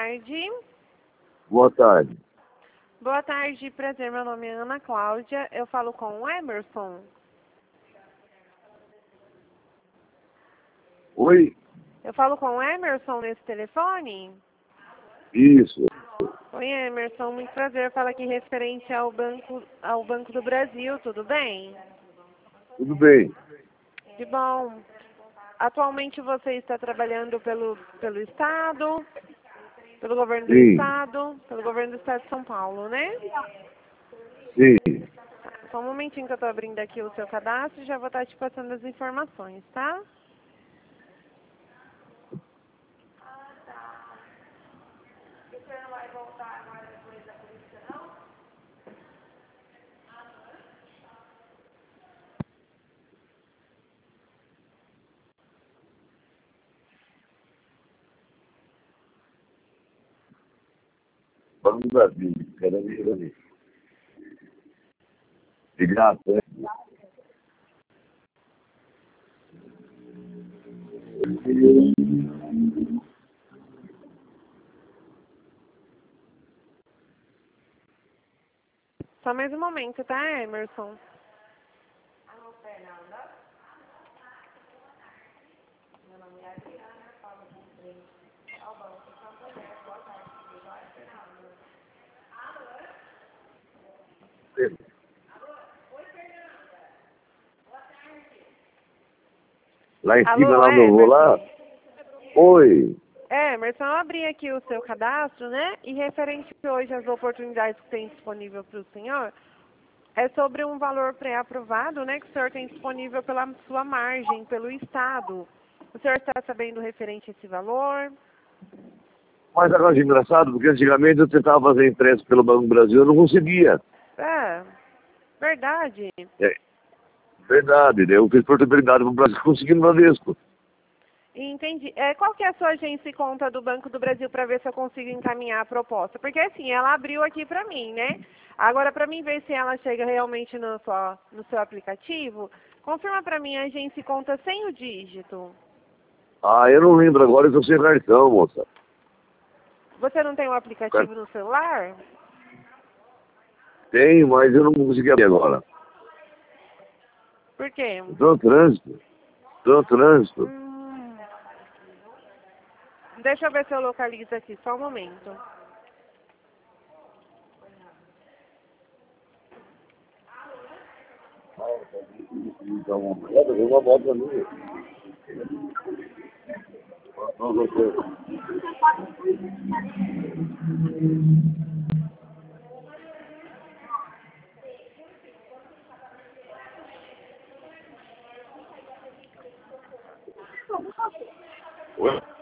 tarde. Boa tarde. Boa tarde, prazer. Meu nome é Ana Cláudia. Eu falo com o Emerson. Oi? Eu falo com o Emerson nesse telefone? Isso. Oi, Emerson. Muito prazer. Fala aqui referente ao Banco do Brasil. Tudo bem? Tudo bem. Que bom. Atualmente você está trabalhando pelo Estado, pelo governo do Sim. Estado, pelo governo do Estado de São Paulo, né? Sim. Só um momentinho que eu estou abrindo aqui o seu cadastro e já vou estar te passando as informações, tá? Você não vai voltar agora depois da polícia, não? Banco do Brasil. Quero ver ali. De graça, né? Só mais um momento, tá, Emerson? Lá em cima, Alô, lá onde eu vou lá. Emerson? Oi. Emerson, eu abri aqui o seu cadastro, né? E referente hoje às oportunidades que tem disponível para o senhor, é sobre um valor pré-aprovado, né? Que o senhor tem disponível pela sua margem, pelo Estado. O senhor está sabendo referente a esse valor? Mas agora é engraçado, porque antigamente eu tentava fazer empréstimo pelo Banco do Brasil, eu não conseguia. É, verdade. É verdade, né? Eu fiz portabilidade para o Brasil, consegui no Bradesco. Entendi. Qual que é a sua agência e conta do Banco do Brasil para ver se eu consigo encaminhar a proposta? Porque assim, ela abriu aqui para mim, né? Agora, para mim ver se ela chega realmente no seu aplicativo, confirma para mim a agência e conta sem o dígito. Ah, eu não lembro agora, eu tô sem cartão, moça. Você não tem um aplicativo no celular? Tenho, mas eu não consegui abrir agora. Por quê? Eu tô no trânsito. Tô no trânsito. Hum, deixa eu ver se eu localizo aqui, só um momento. Então, uma volta ali. Não, você. Oi?